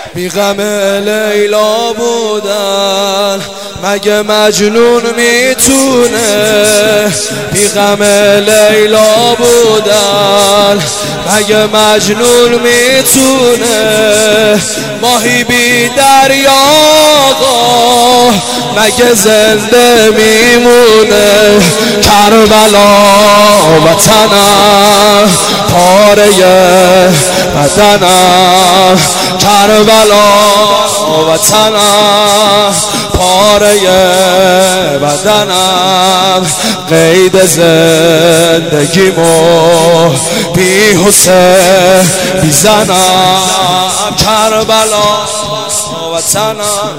بی غم لیلا بودن مگه مجنون میتونه؟ بی غم لیلا بودن مگه مجنون میتونه؟ ماهی بی دریا مگه زنده میمونه؟ کربلا وطنم پاره بدنم، کربلا وطنم پاره بدنم، قید زندگیمو بی حسین بیزنم، کربلا وطنم.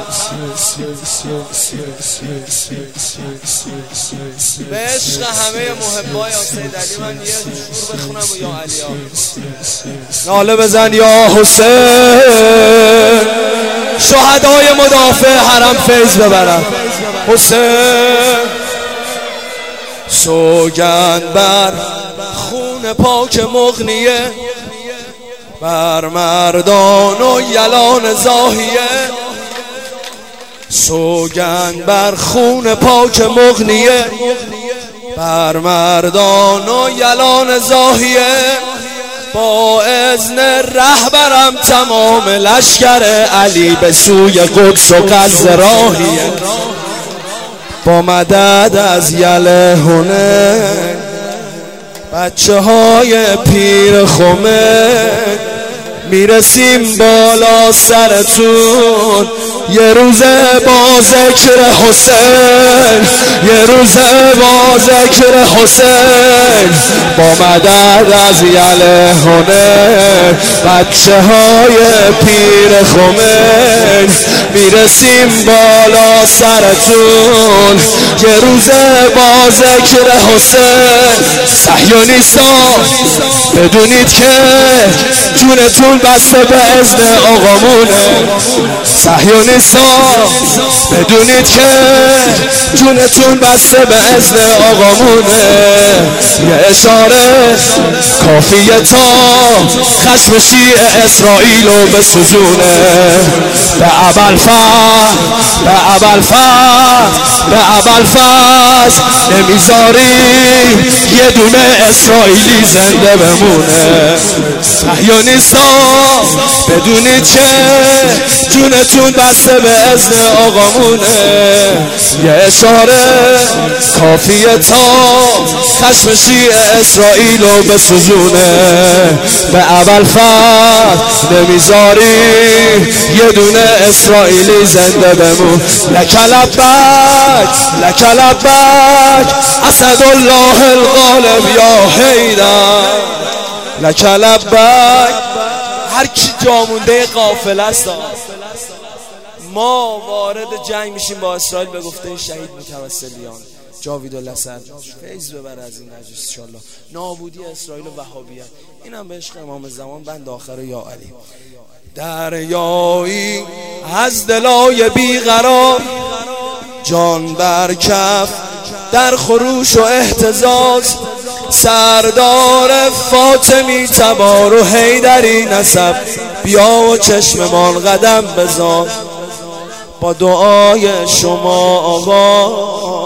به عشق همه محبای حسین علی من یه شور بخونم و یا علیا ناله بزن یا حسین، شهدای مدافع حرم فیض ببرم. حسین سوگند بر خون پاک مغنیه، بر مردان و یلان زاهیه، سوگند بر خون پاک مغنیه، بر مردان و یلان زاهیه. با اذن رهبرم تمام لشکر علی به سوی قدس و غزه راهیه، با مدد از یلهونه بچه های پیر خمه میرسیم بالا سرتون. یه روزه با ذکر حسین، یه روزه با ذکر حسین، با مدد از یلهونه بچه های پیر خمین میرسیم بالا سرتون. یه روزه با ذکر حسین. صهیونیستا بدونید که جونتون بسته به اذن آقامونه. صهیونیستا بدونید که جونتون بسته به اذن آقامونه. یه اشاره کافیه تا خشم شیعه اسرائیل رو بسوزونه. به ابوالفضل، به ابوالفضل، به ابوالفضل نمیذاری یه دونه اسرائیلی زنده بمونه. صهیونیستا بدونید که جونتون بسته به اذن آقامونه. یه اشاره کافیه تا خشم شیعه اسرائیل رو بسوزونه. به ابوالفضل نمیذاری یه دونه اسرائیلی زنده بمون. لک لبک، لک لبک اسدالله الغالب یا حیدر، لک لبک. هر کی جامونده قافله است ما وارد جنگ میشیم با اسرائیل به گفته شهید متوسلیان جاویدالله سر فیض ببره از این نجس انشالله. نابودی اسرائیل و وهابیت. اینم به عشق امام زمان بند آخر یا علی. دریایی از دلای بیقرار، جان بر کف در خروش و اهتزاز، سردار فاطمی تبار و حیدری نسب، بیا و چشممان قدم بذار. با دعای شما آقا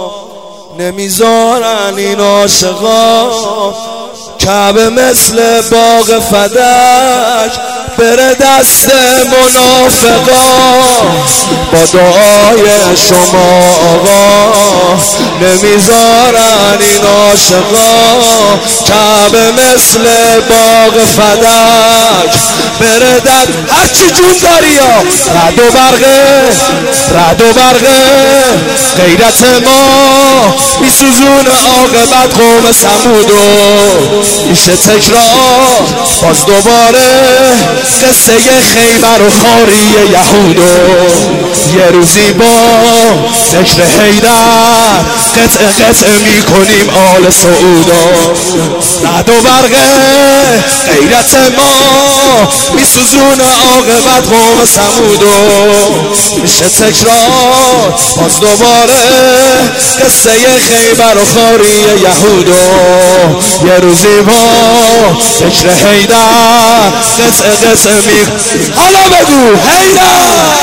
نمیذارن این عاشقا کعبه مثل باغ فدک بره دست منافقا. با دعای شما آقا نمیذارن این عاشقا کعبه مثل باغ فدک بره دست. هرچی جون داری یا رد و برقه، رد و برقه غیرت ما میسوزون عاقبت قوم ثمودو. میشه تکرار باز دوباره قصه خیبر و خاری یهودو. یه روزی با ذکر حیدر قطع میکنیم آل سعودا. رعد و برق غیرت ما میسوزونه عاقبت قوم ثمودو. میشه تکرار باز دوباره قصه خیبر و خاری یهودو. یه روزی با ذکر حیدر قطع می حالا بگو حیدر